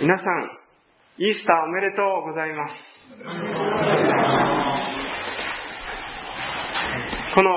皆さん、イースターおめでとうございます。この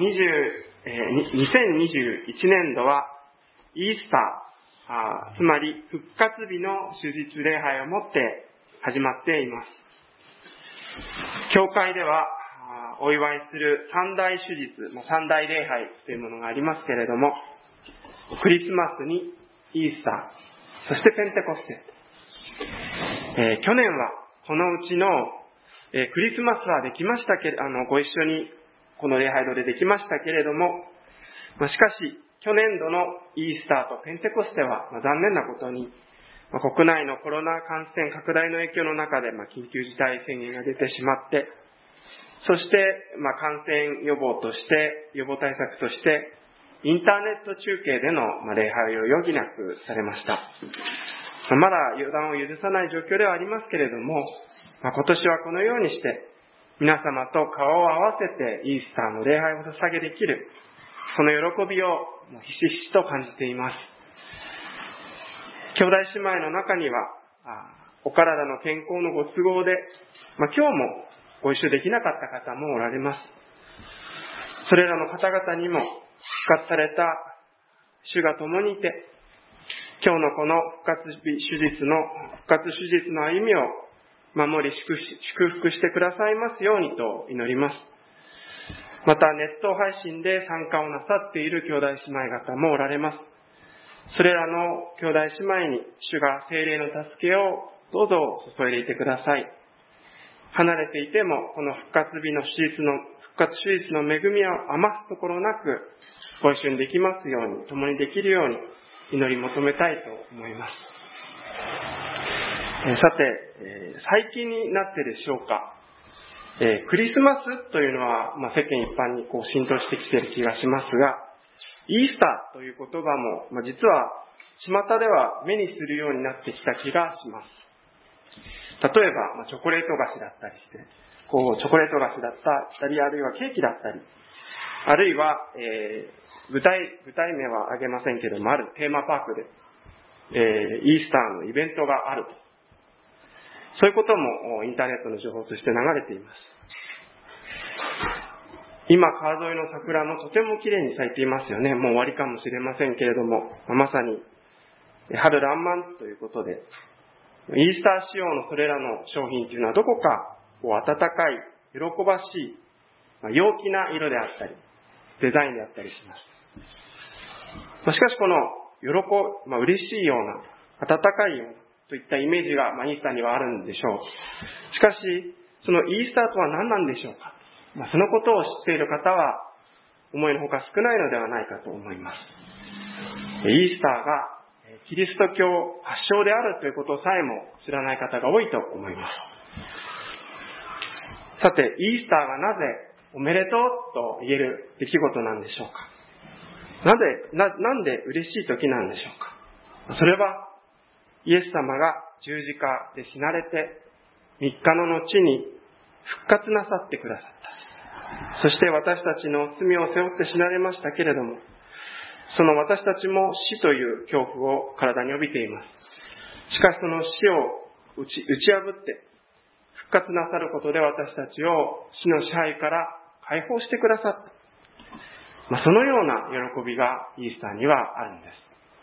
2021年度はイースター、つまり復活日の主日礼拝をもって始まっています。教会ではお祝いする三大主日、三大礼拝というものがありますけれども、クリスマスにイースター、そしてペンテコステ。去年はこのうちの、クリスマスはできましたけれど、ご一緒にこの礼拝堂でできましたけれども、しかし去年度のイースターとペンテコステは、残念なことに、国内のコロナ感染拡大の影響の中で、緊急事態宣言が出てしまって、そして、感染予防対策として、インターネット中継での礼拝を余儀なくされました。まだ予断を許さない状況ではありますけれども、今年はこのようにして、皆様と顔を合わせてイースターの礼拝を捧げできる、その喜びをひしひしと感じています。兄弟姉妹の中には、お体の健康のご都合で、今日もご一緒できなかった方もおられます。それらの方々にも復活された主が共にいて、今日のこの復活手術の歩みを守り祝福してくださいますようにと祈ります。またネット配信で参加をなさっている兄弟姉妹方もおられます。それらの兄弟姉妹に主が聖霊の助けをどうぞ注いでいてください。離れていてもこの復活手術の恵みを余すところなくご一緒にできますように、共にできるように祈り求めたいと思います。さて、最近になってでしょうか、クリスマスというのは、世間一般に浸透してきている気がしますが、イースターという言葉も、実は巷では目にするようになってきた気がします。例えば、チョコレート菓子だったりして、チョコレート菓子だったり、あるいはケーキだったり、あるいは、具体名は挙げませんけれども、あるテーマパークで、イースターのイベントがあると。そういうこともインターネットの情報として流れています。今、川沿いの桜もとても綺麗に咲いていますよね。もう終わりかもしれませんけれども、まさに春爛漫ということで、イースター仕様のそれらの商品というのはどこか温かい、喜ばしい、陽気な色であったり、デザインであったりします。しかしこの嬉しいような、温かいようなといったイメージがイースターにはあるんでしょう。しかし、そのイースターとは何なんでしょうか。そのことを知っている方は思いのほか少ないのではないかと思います。イースターがキリスト教発祥であるということさえも知らない方が多いと思います。さて、イースターがなぜおめでとうと言える出来事なんでしょうか。なんで嬉しい時なんでしょうか。それはイエス様が十字架で死なれて3日の後に復活なさってくださった。そして私たちの罪を背負って死なれましたけれども、その私たちも死という恐怖を体に帯びています。しかしその死を打ち破って復活なさることで私たちを死の支配から解放してくださった。そのような喜びがイースターにはあるんです。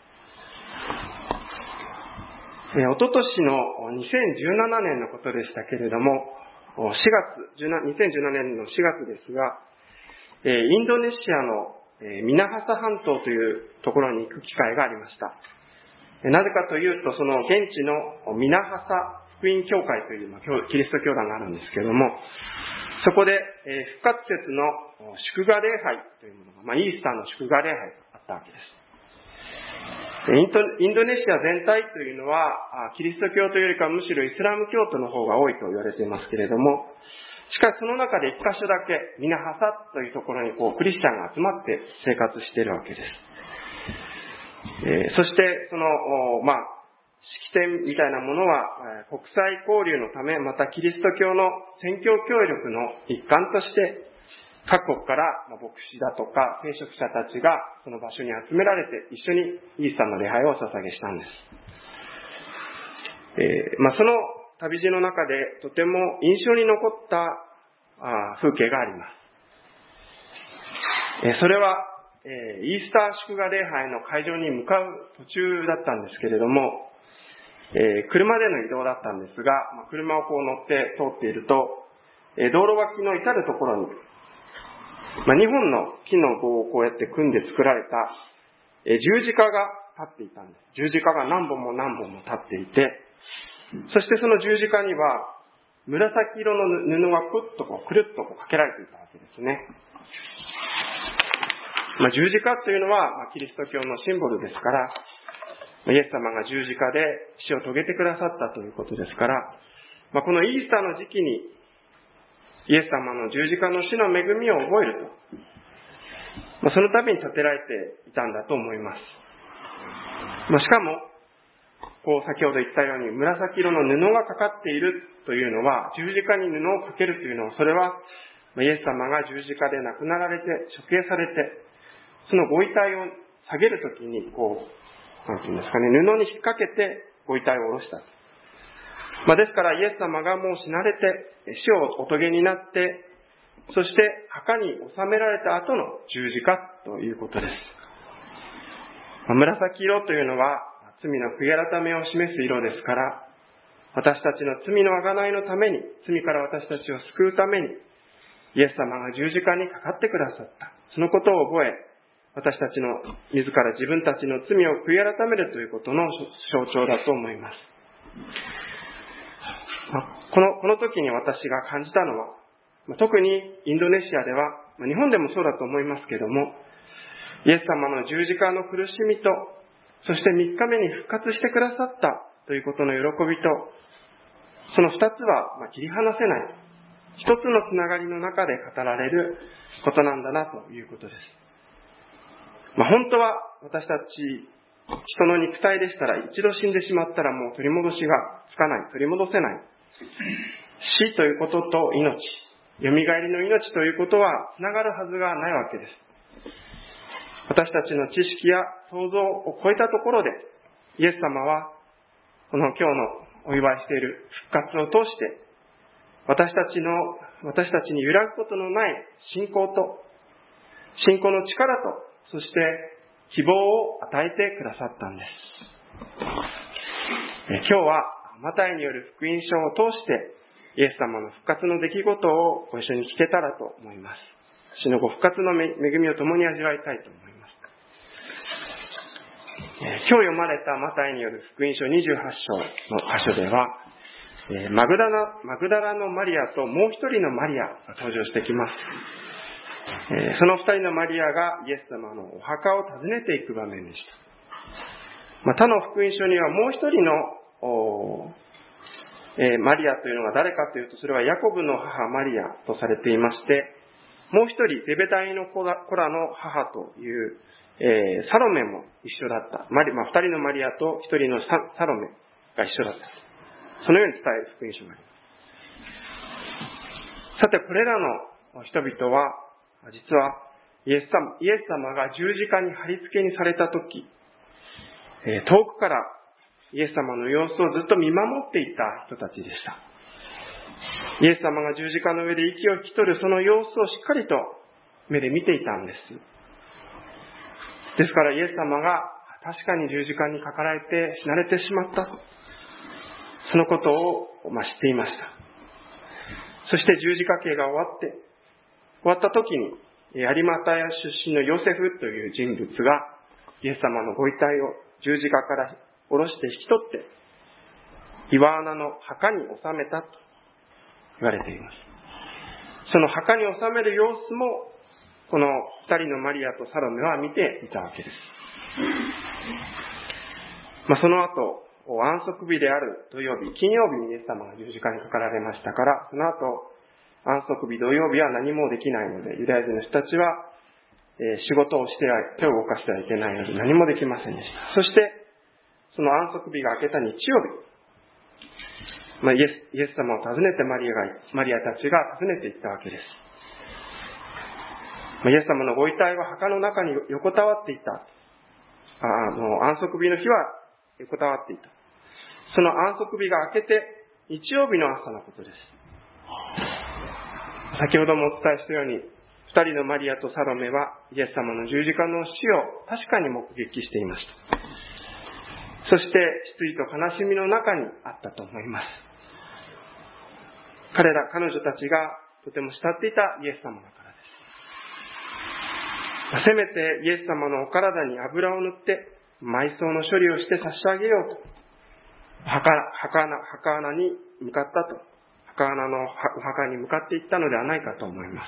おととしの2017年のことでしたけれども、2017年の4月ですが、インドネシアのミナハサ半島というところに行く機会がありました。なぜかというと、その現地のミナハサ福音教会というキリスト教団があるんですけれども、そこで復活節の祝賀礼拝というものが、イースターの祝賀礼拝があったわけです。インドネシア全体というのは、キリスト教というよりかむしろイスラム教徒の方が多いと言われていますけれども、しかしその中で一箇所だけ、ミナハサというところにクリスチャンが集まって生活しているわけです。そして、その、式典みたいなものは、国際交流のため、またキリスト教の宣教協力の一環として、各国から牧師だとか聖職者たちがその場所に集められて一緒にイースターの礼拝をお捧げしたんです。 その旅路の中でとても印象に残った風景があります。それはイースター祝賀礼拝の会場に向かう途中だったんですけれども、車での移動だったんですが、車を乗って通っていると、道路脇の至るところに、2本の木の棒をこうやって組んで作られた十字架が立っていたんです。十字架が何本も何本も立っていて、そしてその十字架には紫色の布がくるっとかけられていたわけですね。十字架というのはキリスト教のシンボルですから、イエス様が十字架で死を遂げてくださったということですから、このイースターの時期にイエス様の十字架の死の恵みを覚えると、そのために建てられていたんだと思います。しかも、先ほど言ったように紫色の布がかかっているというのは、十字架に布をかけるというのは、それはイエス様が十字架で亡くなられて処刑されて、そのご遺体を下げるときになんていうんですかね、布に引っ掛けてご遺体を下ろした。ですからイエス様がもう死なれて死をお遂げになって、そして墓に納められた後の十字架ということです。紫色というのは罪の悔い改めを示す色ですから、私たちの罪の贖いのために、罪から私たちを救うために、イエス様が十字架にかかってくださった。そのことを覚え、私たちの自ら自分たちの罪を悔い改めるということの象徴だと思います。この時に私が感じたのは、特にインドネシアでは、日本でもそうだと思いますけれども、イエス様の十字架の苦しみと、そして3日目に復活してくださったということの喜びと、その2つは切り離せない、一つのつながりの中で語られることなんだなということです。本当は私たち人の肉体でしたら、一度死んでしまったらもう取り戻しがつかない、取り戻せない。死ということと命、よみがえりの命ということはつながるはずがないわけです。私たちの知識や想像を超えたところで、イエス様はこの今日のお祝いしている復活を通して、私たちに揺らぐことのない信仰の力と、そして希望を与えてくださったんです。今日はマタイによる福音書を通してイエス様の復活の出来事をご一緒に聞けたらと思います。主のご復活の恵みを共に味わいたいと思います。今日読まれたマタイによる福音書28章の箇所では、マグダラのマリアともう一人のマリアが登場してきます。その二人のマリアがイエス様のお墓を訪ねていく場面でした。他の福音書にはもう一人のマリアというのが誰かというと、それはヤコブの母マリアとされていまして、もう一人ゼベダイの子らの母というサロメも一緒だった。二人のマリアと一人のサロメが一緒だった。そのように伝える福音書があります。さて、これらの人々は、実はイエス様が十字架に貼り付けにされたとき、遠くからイエス様の様子をずっと見守っていた人たちでした。イエス様が十字架の上で息を引き取るその様子をしっかりと目で見ていたんです。ですからイエス様が確かに十字架にかかられて死なれてしまった、そのことを知っていました。そして十字架刑が終わった時に有馬タヤ出身のヨセフという人物がイエス様のご遺体を十字架から下ろして引き取って岩穴の墓に納めたと言われています。その墓に納める様子もこの二人のマリアとサロメは見ていたわけです。その後安息日である土曜日、金曜日にイエス様が十字架にかかられましたから、その後安息日土曜日は何もできないので、ユダヤ人の人たちは仕事をして手を動かしてはいけないので何もできませんでした。そしてその安息日が明けた日曜日、イエス様を訪ねてマリアたちが訪ねていったわけです。イエス様のご遺体は墓の中に横たわっていた。安息日の日は横たわっていた。 その安息日が明けて日曜日の朝のことです。先ほどもお伝えしたように、二人のマリアとサロメはイエス様の十字架の死を確かに目撃していました。そして失意と悲しみの中にあったと思います。彼女たちがとても慕っていたイエス様だからです。せめてイエス様のお体に油を塗って埋葬の処理をして差し上げようと、墓穴に向かったと、墓穴のお墓に向かっていったのではないかと思います。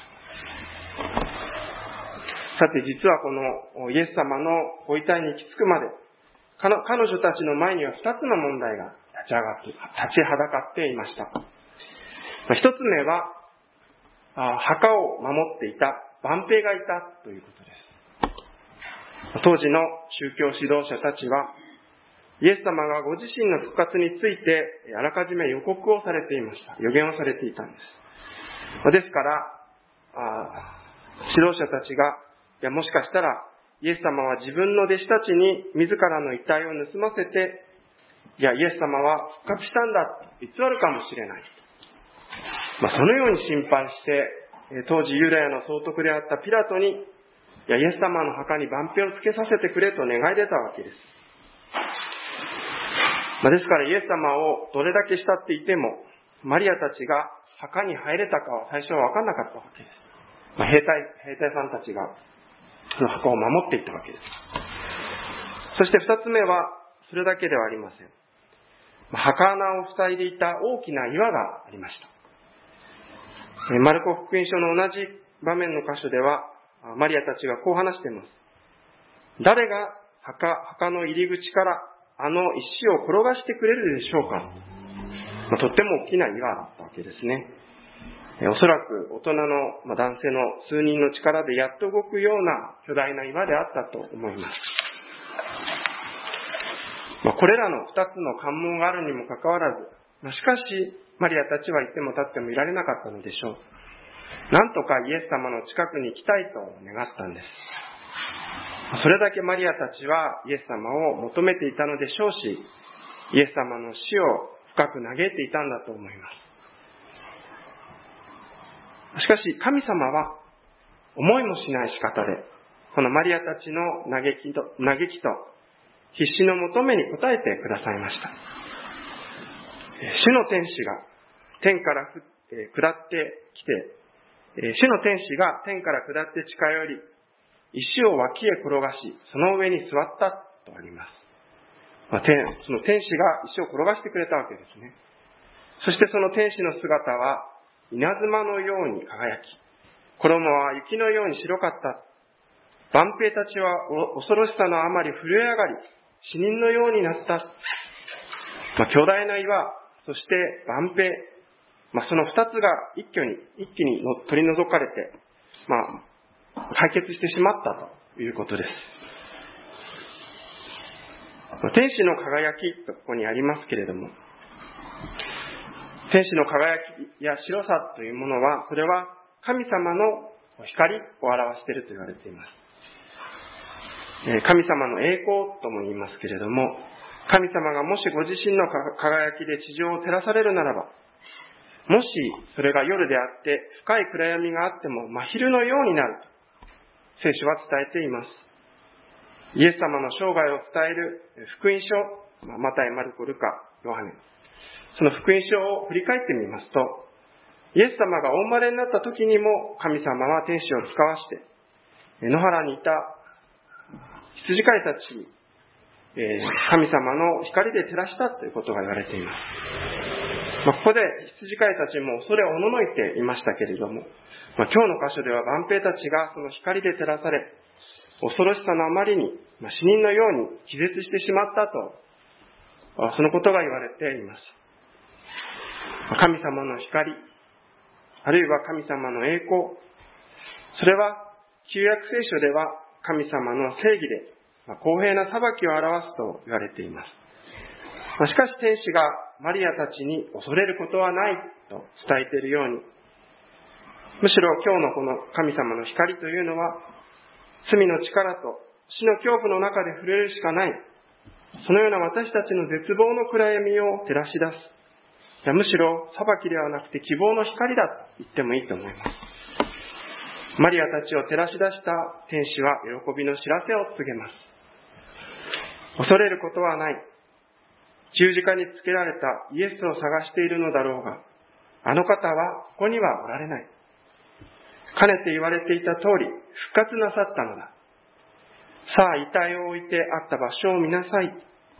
さて、実はこのイエス様のご遺体に行き着くまで、彼女たちの前には2つの問題が立ちはだかっていました。一つ目は、墓を守っていた万兵がいたということです。当時の宗教指導者たちは、イエス様がご自身の復活についてあらかじめ予告をされていました。予言をされていたんです。ですから、指導者たちが、もしかしたらイエス様は自分の弟子たちに自らの遺体を盗ませて、イエス様は復活したんだと偽るかもしれない。そのように心配して、当時ユダヤの総督であったピラトに、イエス様の墓に番兵をつけさせてくれと願い出たわけです。ですからイエス様をどれだけ慕っていても、マリアたちが墓に入れたかは最初は分からなかったわけです。兵隊さんたちがその墓を守っていたわけです。そして二つ目は、それだけではありません。墓穴を塞いでいた大きな岩がありました。マルコ福音書の同じ場面の箇所では、マリアたちがこう話しています。誰が墓の入り口からあの石を転がしてくれるでしょうか。とっても大きな岩だったわけですね。おそらく大人の男性の数人の力でやっと動くような巨大な岩であったと思います。これらの二つの関門があるにもかかわらず、しかしマリアたちはいても立ってもいられなかったのでしょう。なんとかイエス様の近くに行きたいと願ったんです。それだけマリアたちはイエス様を求めていたのでしょうし、イエス様の死を深く嘆いていたんだと思います。しかし神様は思いもしない仕方で、このマリアたちの嘆きと必死の求めに応えてくださいました。主の天使が天から下ってきて、主の天使が天から下って近寄り、石を脇へ転がし、その上に座ったとあります。その天使が石を転がしてくれたわけですね。そしてその天使の姿は稲妻のように輝き、衣は雪のように白かった。万兵たちは恐ろしさのあまり震え上がり、死人のようになった。巨大な岩、そして万兵、その二つが一気に取り除かれて、解決してしまったということです。天使の輝きとここにありますけれども、天使の輝きや白さというものは、それは神様の光を表していると言われています。神様の栄光とも言いますけれども、神様がもしご自身の輝きで地上を照らされるならば、もしそれが夜であって深い暗闇があっても真昼のようになると聖書は伝えています。イエス様の生涯を伝える福音書、マタイ、マルコ、ルカ、ヨハネ、その福音書を振り返ってみますと、イエス様がお生まれになった時にも神様は天使を使わして、野原にいた羊飼いたちに神様の光で照らしたということが言われています。ここで羊飼いたちも恐れをおののいていましたけれども、今日の箇所では万兵たちがその光で照らされ、恐ろしさのあまりに死人のように気絶してしまったと、そのことが言われています。神様の光、あるいは神様の栄光、それは旧約聖書では神様の正義で公平な裁きを表すと言われています。しかし天使がマリアたちに恐れることはないと伝えているように、むしろ今日のこの神様の光というのは、罪の力と死の恐怖の中で触れるしかない、 そのような私たちの絶望の暗闇を照らし出す。いやむしろ裁きではなくて希望の光だと言ってもいいと思います。マリアたちを照らし出した天使は喜びの知らせを告げます。恐れることはない。十字架につけられたイエスを探しているのだろうが、あの方はここにはおられない。かねて言われていた通り復活なさったのだ。さあ遺体を置いてあった場所を見なさい。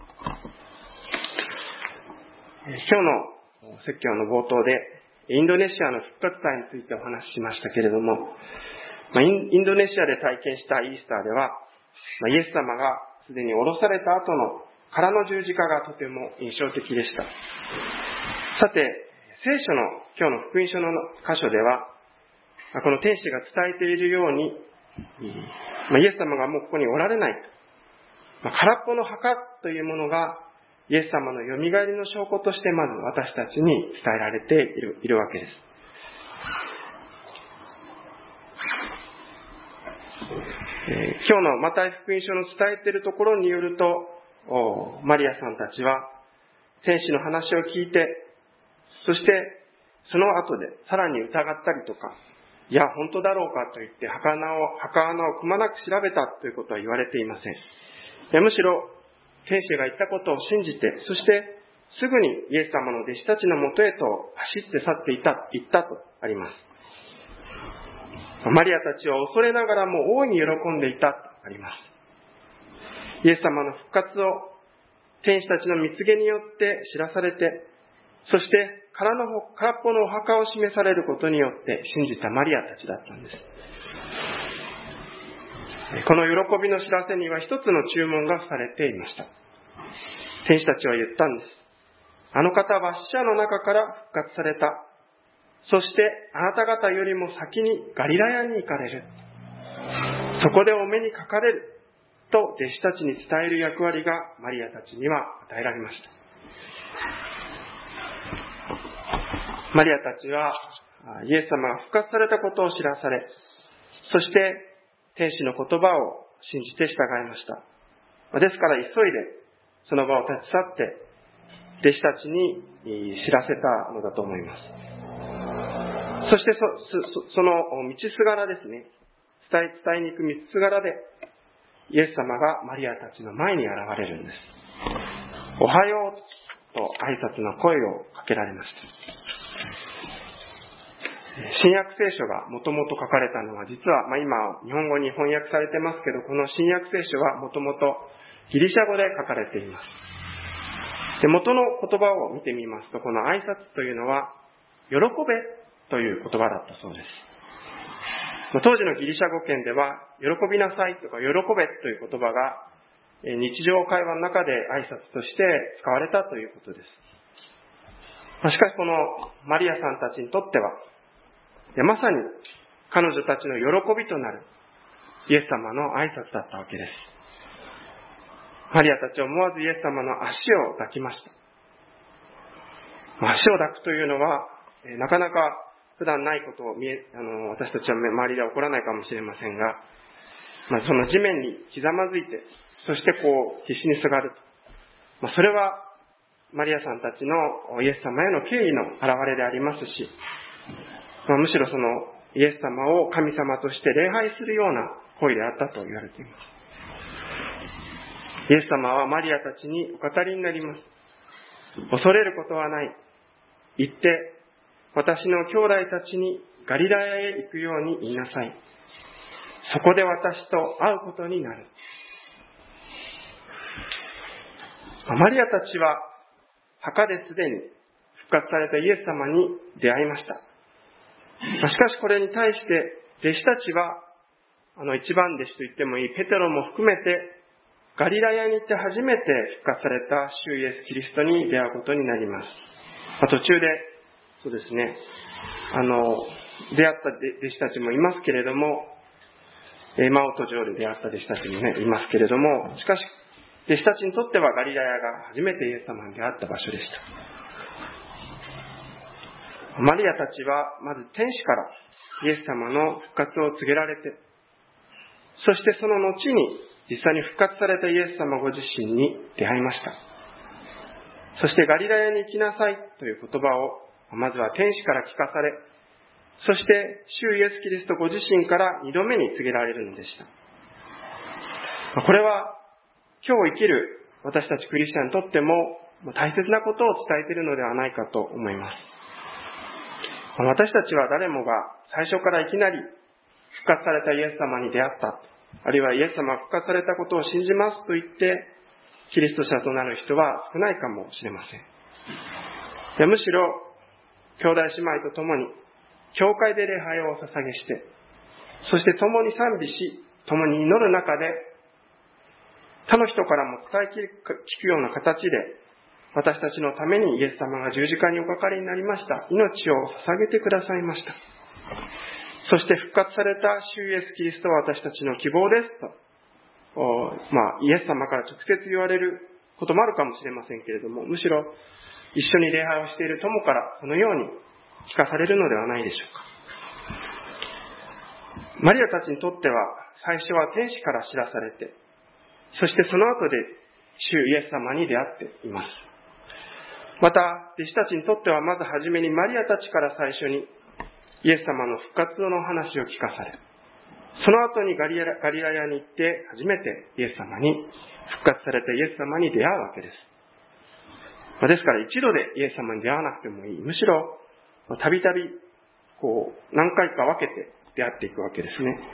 今日の説教の冒頭でインドネシアの復活祭についてお話ししましたけれども、インドネシアで体験したイースターでは、イエス様がすでに降ろされた後の空の十字架がとても印象的でした。さて、聖書の今日の福音書の箇所では、この天使が伝えているように、イエス様がもうここにおられない。空っぽの墓というものがイエス様のよみがえりの証拠としてまず私たちに伝えられているわけです。今日のマタイ福音書の伝えているところによると、マリアさんたちは天使の話を聞いて、そしてその後でさらに疑ったりとか、いや本当だろうかと言って墓穴をくまなく調べたということは言われていません。むしろ天使が言ったことを信じて、そしてすぐにイエス様の弟子たちのもとへと走って去って行ったとあります。マリアたちは恐れながらも大いに喜んでいたとあります。イエス様の復活を天使たちの蜜毛によって知らされて、そして空っぽのお墓を示されることによって信じたマリアたちだったんです。この喜びの知らせには一つの注文がされていました。天使たちは言ったんです。あの方は死者の中から復活された。そしてあなた方よりも先にガリラヤに行かれる。そこでお目にかかれる。と弟子たちに伝える役割がマリアたちには与えられました。マリアたちはイエス様が復活されたことを知らされ、そして天使の言葉を信じて従いました。ですから急いでその場を立ち去って弟子たちに知らせたのだと思います。そしてその道すがらですね、伝えに行く道すがらでイエス様がマリアたちの前に現れるんです。おはようと挨拶の声をかけられました。新約聖書がもともと書かれたのは、実は今日本語に翻訳されてますけど、この新約聖書はもともとギリシャ語で書かれています。で、元の言葉を見てみますと、この挨拶というのは喜べという言葉だったそうです。当時のギリシャ語圏では喜びなさいとか喜べという言葉が日常会話の中で挨拶として使われたということです。しかしこのマリアさんたちにとっては、まさに彼女たちの喜びとなるイエス様の挨拶だったわけです。マリアたちは思わずイエス様の足を抱きました。足を抱くというのはなかなか普段ないことを私たちは周りでは起こらないかもしれませんが、その地面にひざまずいて、そして必死にすがると、それはマリアさんたちのイエス様への敬意の表れでありますし、むしろそのイエス様を神様として礼拝するような行為であったと言われています。イエス様はマリアたちにお語りになります。恐れることはない。行って私の兄弟たちにガリラヤへ行くように言いなさい。そこで私と会うことになる。マリアたちは墓ですでに復活されたイエス様に出会いました。しかしこれに対して弟子たちは一番弟子と言ってもいいペテロも含めてガリラヤに行って初めて復活された主イエスキリストに出会うことになります。途中でそうですね、出会った弟子たちもいますけれども、マオ途上で出会った弟子たちもね、いますけれども、しかし弟子たちにとってはガリラヤが初めてイエス様に出会った場所でした。マリアたちはまず天使からイエス様の復活を告げられて、そしてその後に実際に復活されたイエス様ご自身に出会いました。そしてガリラヤに行きなさいという言葉をまずは天使から聞かされ、そして主イエスキリストご自身から2度目に告げられるのでした。これは今日生きる私たちクリスチャンにとっても大切なことを伝えているのではないかと思います。私たちは誰もが最初からいきなり復活されたイエス様に出会った、あるいはイエス様が復活されたことを信じますと言ってキリスト者となる人は少ないかもしれません。むしろ兄弟姉妹と共に教会で礼拝をお捧げして、そして共に賛美し、共に祈る中で他の人からも伝え聞くような形で、私たちのためにイエス様が十字架におかかりになりました。命を捧げてくださいました。そして復活された主イエスキリストは私たちの希望ですと、イエス様から直接言われることもあるかもしれませんけれども、むしろ一緒に礼拝をしている友からそのように聞かされるのではないでしょうか。マリアたちにとっては最初は天使から知らされて、そしてその後で主イエス様に出会っています。また弟子たちにとってはまずはじめにマリアたちから最初にイエス様の復活の話を聞かされ、その後にガリラヤに行って初めてイエス様に、復活されたイエス様に出会うわけです。ですから一度でイエス様に出会わなくてもいい。むしろたびたび何回か分けて出会っていくわけですね。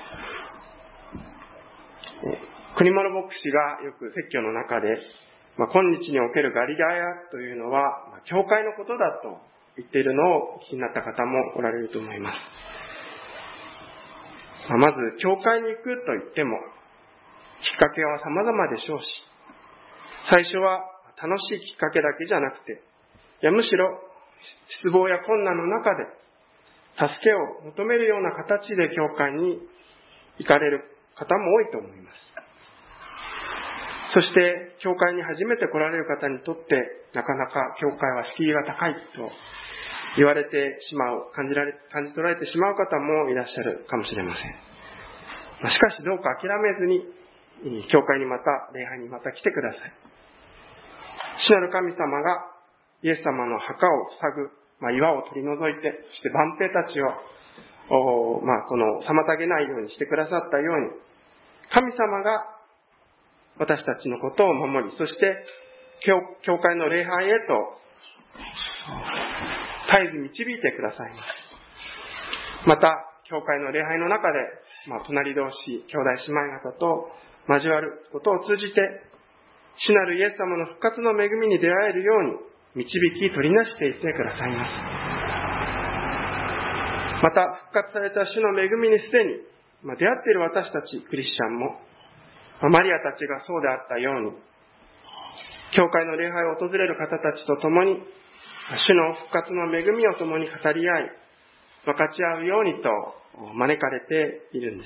国丸牧師がよく説教の中で、今日におけるガリラヤというのは教会のことだと言っているのを気になった方もおられると思います。まず教会に行くと言ってもきっかけは様々でしょうし、最初は楽しいきっかけだけじゃなくて、むしろ失望や困難の中で助けを求めるような形で教会に行かれる方も多いと思います。そして教会に初めて来られる方にとってなかなか教会は敷居が高いと言われてしまう、感じ取られてしまう方もいらっしゃるかもしれません。しかしどうか諦めずに教会に礼拝にまた来てください。主なる神様がイエス様の墓を塞ぐ、岩を取り除いて、そして万兵たちを妨げないようにしてくださったように、神様が私たちのことを守り、そして教会の礼拝へと絶えず導いてくださいます。また教会の礼拝の中で、隣同士、兄弟姉妹方と交わることを通じて、主なるイエス様の復活の恵みに出会えるように導き取りなしていってくださいます。また復活された主の恵みにすでに出会っている私たちクリスチャンも、マリアたちがそうであったように、教会の礼拝を訪れる方たちと共に主の復活の恵みを共に語り合い、分かち合うようにと招かれているんです。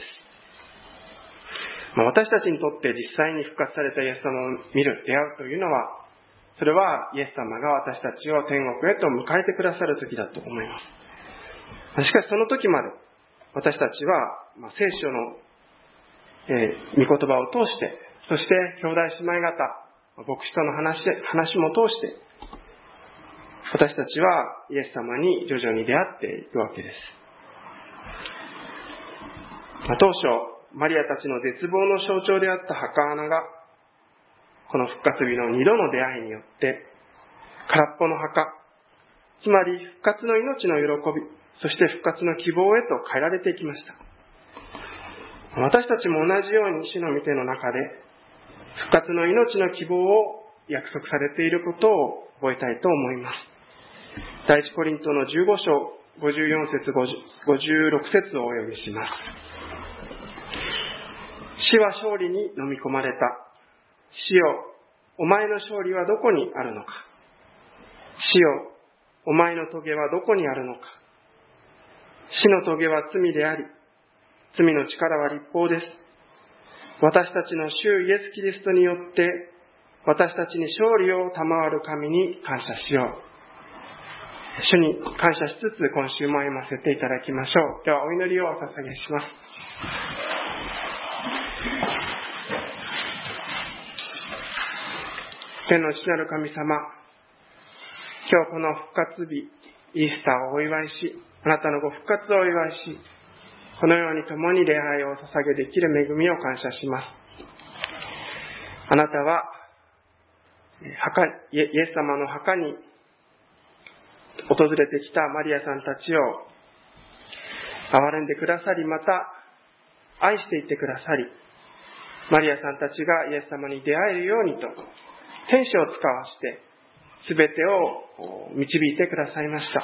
私たちにとって実際に復活されたイエス様を見る、出会うというのは、それはイエス様が私たちを天国へと迎えてくださる時だと思います。しかしその時まで私たちは聖書の御言葉を通して、そして兄弟姉妹方、牧師との話も通して、私たちはイエス様に徐々に出会っていくわけです。当初、マリアたちの絶望の象徴であった墓穴が、この復活日の2度の出会いによって、空っぽの墓、つまり復活の命の喜び、そして復活の希望へと変えられていきました。私たちも同じように主の御手の中で、復活の命の希望を約束されていることを覚えたいと思います。第一コリントの15章54節56節をお読みします。死は勝利に飲み込まれた。死よ、お前の勝利はどこにあるのか。死よ、お前の棘はどこにあるのか。死の棘は罪であり、罪の力は律法です。私たちの主イエス・キリストによって、私たちに勝利を賜る神に感謝しよう。主に感謝しつつ、今週も歩ませていただきましょう。では、お祈りをお捧げします。 天の父なる神様、今日この復活日、イースターをお祝いし、あなたのご復活をお祝いし、このように共に礼拝をお捧げできる恵みを感謝します。あなたはイエス様の墓に訪れてきたマリアさんたちを憐れんでくださり、また愛していってくださり、マリアさんたちがイエス様に出会えるようにと天使を使わしてすべてを導いてくださいました。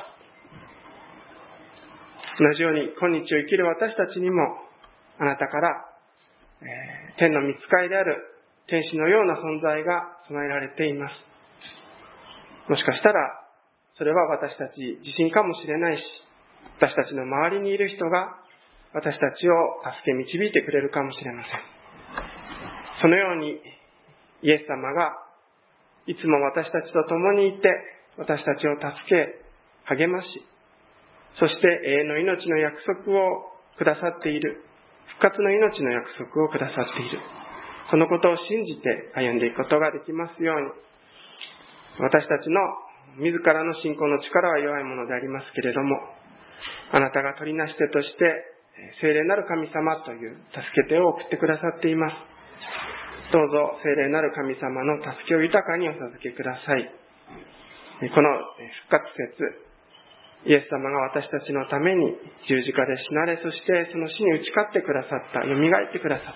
同じように今日を生きる私たちにもあなたから、天の御使いである天使のような存在が備えられています。もしかしたらそれは私たち自身かもしれないし、私たちの周りにいる人が私たちを助け導いてくれるかもしれません。そのようにイエス様がいつも私たちと共にいて、私たちを助け励まし、そして永遠の命の約束をくださっている、復活の命の約束をくださっている、このことを信じて歩んでいくことができますように。私たちの自らの信仰の力は弱いものでありますけれども、あなたが取りなし手として聖霊なる神様という助け手を送ってくださっています。どうぞ聖霊なる神様の助けを豊かにお授けください。この復活節、イエス様が私たちのために十字架で死なれ、そしてその死に打ち勝ってくださった、蘇ってくださった、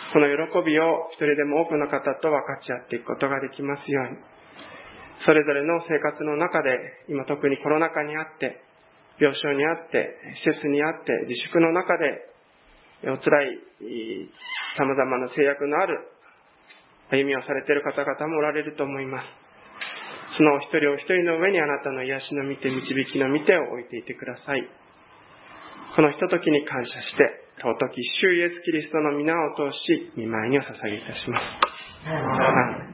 この喜びを一人でも多くの方と分かち合っていくことができますように。それぞれの生活の中で、今特にコロナ禍にあって、病床にあって、施設にあって、自粛の中でお辛い様々な制約のある歩みをされている方々もおられると思います。そのお一人お一人の上にあなたの癒しの御手、導きの御手を置いていてください。このひとときに感謝して、尊き主イエスキリストの皆を通し御前にお捧げいたします。